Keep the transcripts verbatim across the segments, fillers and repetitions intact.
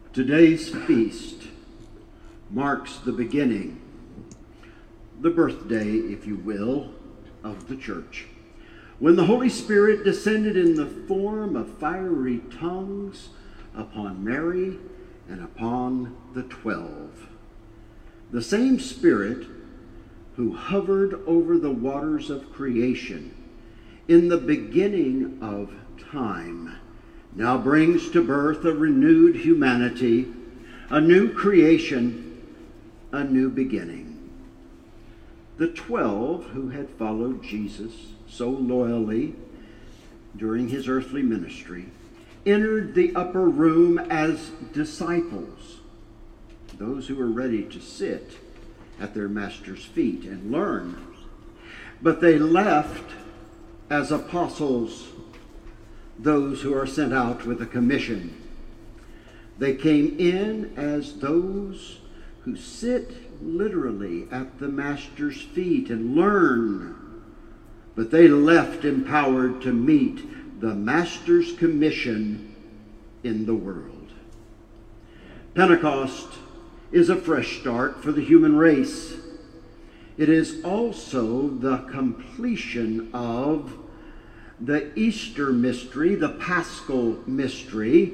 Today's feast marks the beginning, the birthday, if you will, of the church, when the Holy Spirit descended in the form of fiery tongues upon Mary and upon the twelve. The same Spirit who hovered over the waters of creation in the beginning of time now brings to birth a renewed humanity, a new creation, a new beginning. The twelve who had followed Jesus so loyally during his earthly ministry entered the upper room as disciples, those who were ready to sit at their master's feet and learn. But they left as apostles, those who are sent out with a commission. They came in as those who sit literally at the master's feet and learn, but they left empowered to meet the master's commission in the world. Pentecost is a fresh start for the human race. It is also the completion of the Easter mystery, the Paschal mystery,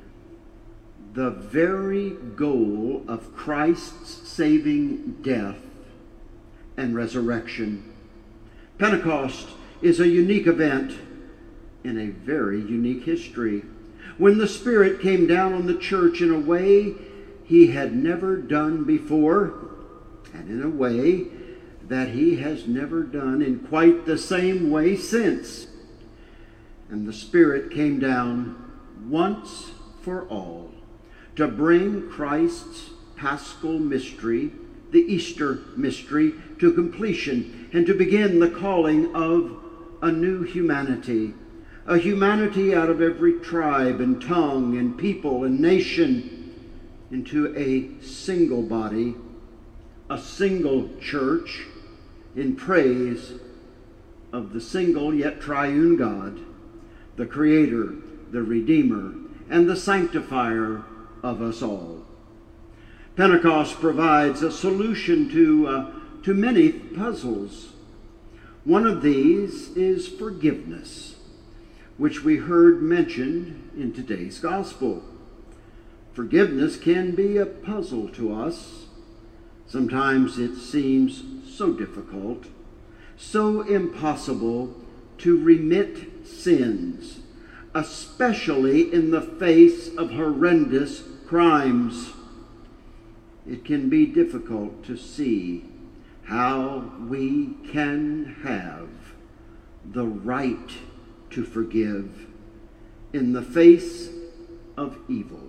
the very goal of Christ's saving death and resurrection. Pentecost is a unique event in a very unique history, when the Spirit came down on the church in a way he had never done before, and in a way that he has never done in quite the same way since. And the Spirit came down once for all to bring Christ's Paschal mystery, the Easter mystery, to completion and to begin the calling of a new humanity, a humanity out of every tribe and tongue and people and nation into a single body, a single church in praise of the single yet triune God, the Creator, the Redeemer, and the Sanctifier of us all. Pentecost provides a solution to, uh, to many puzzles. One of these is forgiveness, which we heard mentioned in today's gospel. Forgiveness can be a puzzle to us. Sometimes it seems so difficult, so impossible to remit sins, especially in the face of horrendous crimes. It can be difficult to see how we can have the right to forgive in the face of evil.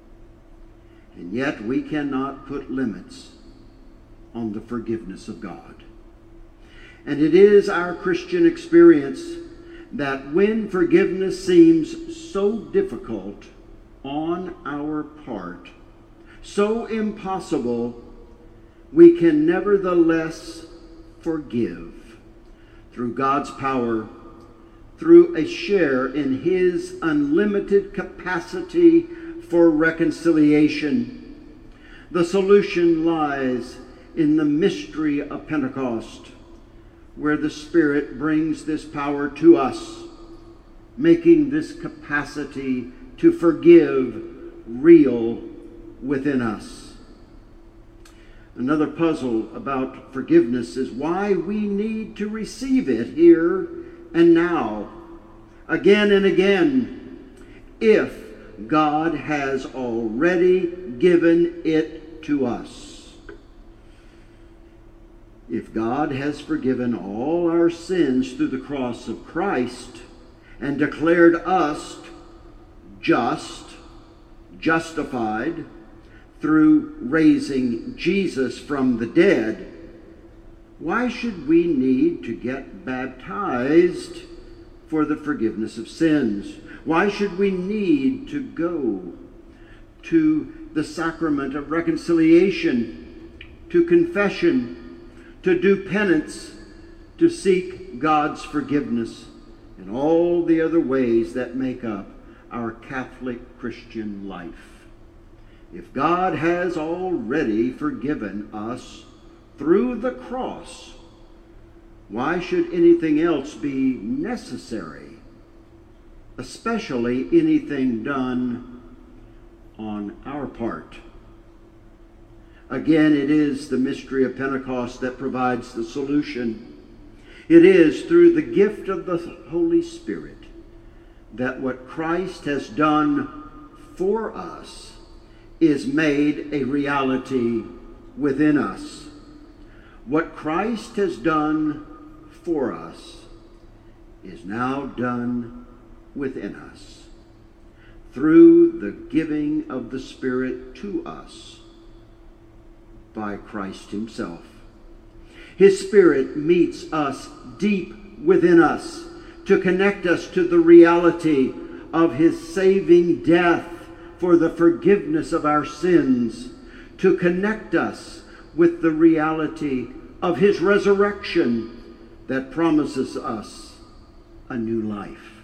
And yet we cannot put limits on the forgiveness of God. And it is our Christian experience that when forgiveness seems so difficult on our part, so impossible, we can nevertheless forgive through God's power, through a share in his unlimited capacity for reconciliation. The solution lies in the mystery of Pentecost, where the Spirit brings this power to us, making this capacity to forgive real within us. Another puzzle about forgiveness is why we need to receive it here and now, again and again, if God has already given it to us. If God has forgiven all our sins through the cross of Christ and declared us just, justified through raising Jesus from the dead, why should we need to get baptized for the forgiveness of sins? Why should we need to go to the sacrament of reconciliation, to confession, to do penance, to seek God's forgiveness, and all the other ways that make up our Catholic Christian life? If God has already forgiven us through the cross, why should anything else be necessary, especially anything done on our part? Again, it is the mystery of Pentecost that provides the solution. It is through the gift of the Holy Spirit that what Christ has done for us is made a reality within us. What Christ has done for us is now done within us through the giving of the Spirit to us by Christ himself. His Spirit meets us deep within us to connect us to the reality of his saving death for the forgiveness of our sins, to connect us with the reality of his resurrection that promises us a new life.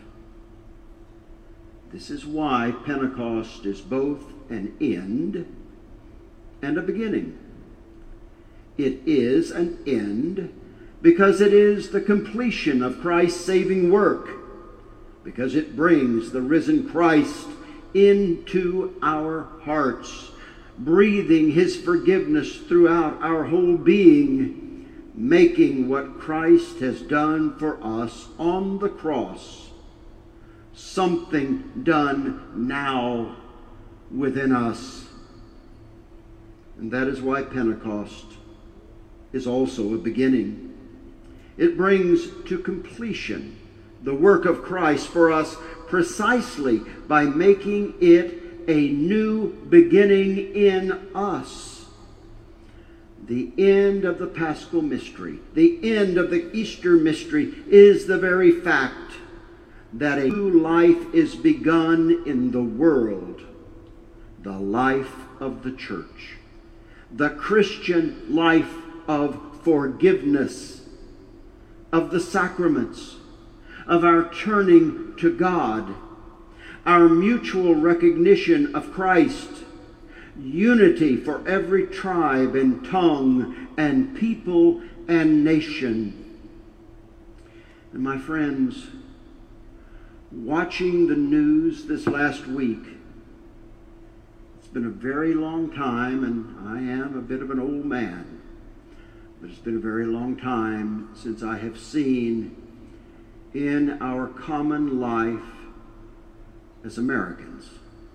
This is why Pentecost is both an end and a beginning. It is an end because it is the completion of Christ's saving work, because it brings the risen Christ into our hearts, breathing his forgiveness throughout our whole being, making what Christ has done for us on the cross something done now within us. And that is why Pentecost is also a beginning. It brings to completion the work of Christ for us precisely by making it a new beginning in us. The end of the Paschal mystery, the end of the Easter mystery, is the very fact that a new life is begun in the world, the life of the church, the Christian life of forgiveness, of the sacraments, of our turning to God, our mutual recognition of Christ, unity for every tribe and tongue and people and nation. And my friends, watching the news this last week, it's been a very long time, and I am a bit of an old man, but it's been a very long time since I have seen in our common life as Americans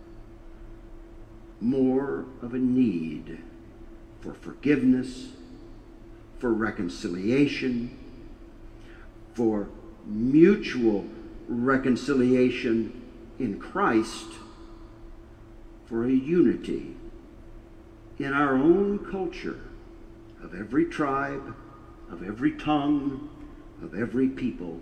more of a need for forgiveness, for reconciliation, for mutual reconciliation in Christ, for a unity in our own culture of every tribe, of every tongue, of every people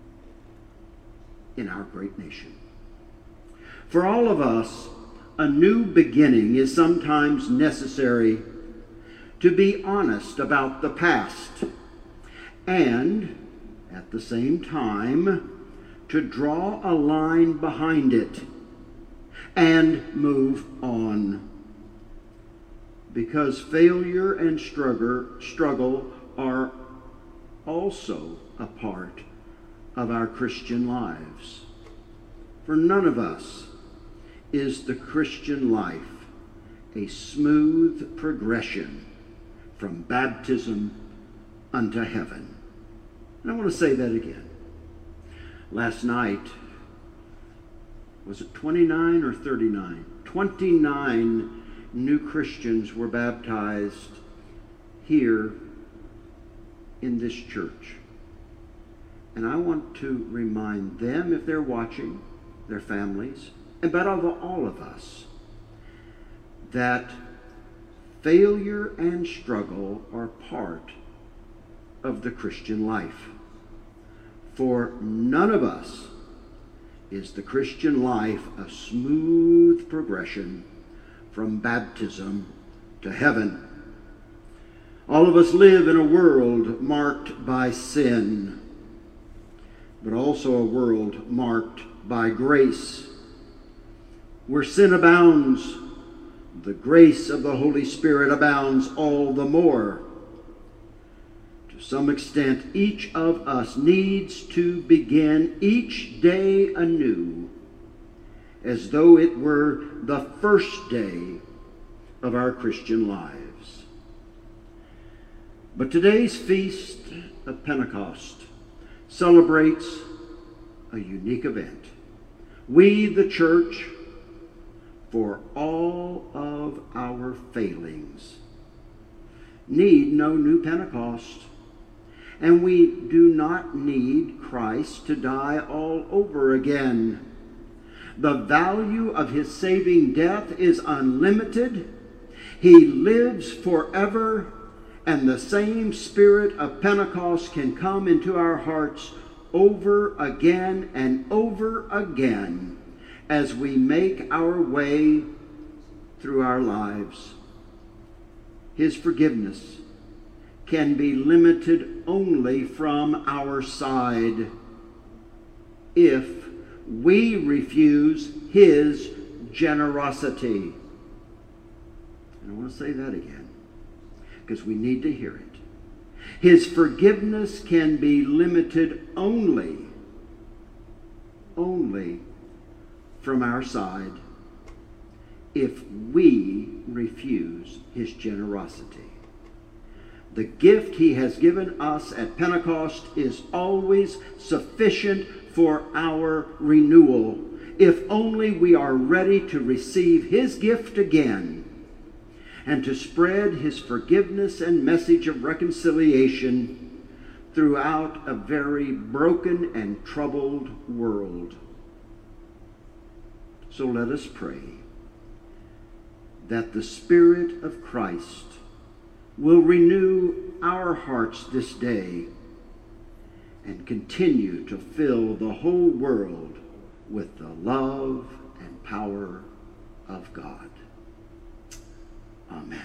in our great nation. For all of us, a new beginning is sometimes necessary to be honest about the past and, at the same time, to draw a line behind it and move on. Because failure and struggle, struggle are also a part of our Christian lives. For none of us is the Christian life a smooth progression from baptism unto heaven. And I want to say that again. Last night, was it twenty-nine or thirty-nine? twenty-nine new Christians were baptized here in this church. And I want to remind them, if they're watching, their families, and but of all of us, that failure and struggle are part of the Christian life. For none of us is the Christian life a smooth progression from baptism to heaven. All of us live in a world marked by sin, but also a world marked by grace. Where sin abounds, the grace of the Holy Spirit abounds all the more. To some extent, each of us needs to begin each day anew, as though it were the first day of our Christian lives. But today's Feast of Pentecost celebrates a unique event. We, the church, for all of our failings, need no new Pentecost. And we do not need Christ to die all over again. The value of his saving death is unlimited. He lives forever, and the same spirit of Pentecost can come into our hearts over again and over again as we make our way through our lives. His forgiveness can be limited only from our side if we refuse his generosity. And I want to say that again, because we need to hear it. His forgiveness can be limited only, only from our side if we refuse his generosity. The gift he has given us at Pentecost is always sufficient for our renewal, if only we are ready to receive his gift again and to spread his forgiveness and message of reconciliation throughout a very broken and troubled world. So let us pray that the Spirit of Christ will renew our hearts this day and continue to fill the whole world with the love and power of God. Amen.